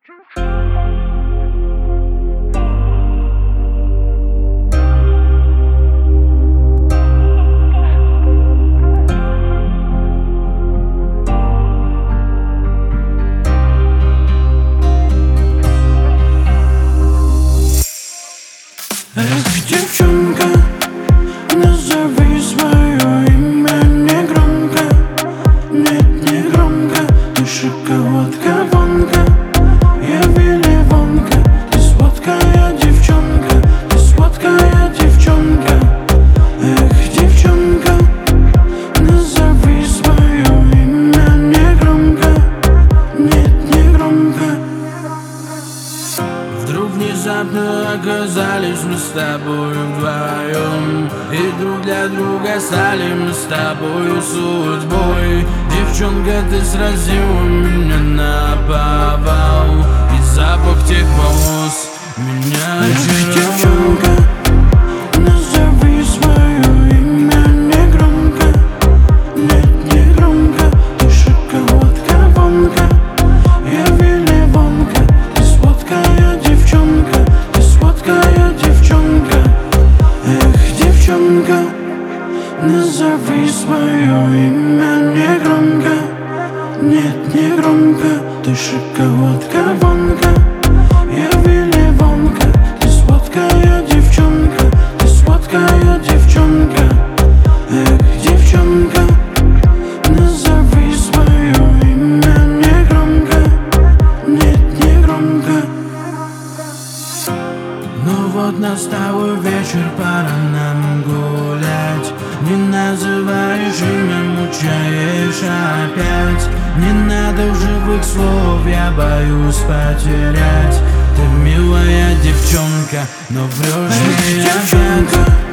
Эх, девчонка, назови свое имя негромко. Нет, не громко. Ты шоколадка вонка, я Вилли Вонка. Ты сладкая девчонка, ты сладкая девчонка. Эх, девчонка, назови свое имя негромко. Нет, не громко. Вдруг внезапно оказались мы с тобой вдвоем, и друг для друга стали мы с тобой судьбой. Девчонка, ты сразила меня наповал, и запах тех волос меня очаровал. Девчонка, назови свое имя негромко. Нет, не громко. Ты шоколадка вонка, я Вилли Вонка. Ты сладкая девчонка, ты сладкая девчонка. Эх, девчонка, назови свое имя негромко. Нет, не громко. Ты шоколадка вонка, я Вилли Вонка. Ты сладкая девчонка, ты сладкая девчонка. Эх, девчонка, назови свое имя негромко. Нет, не громко. Ну вот настал вечер, пора нам гулять. Не называешь имя, мучаешь опять. Не надо живых слов, я боюсь потерять. Ты милая девчонка, но врешь мне опять.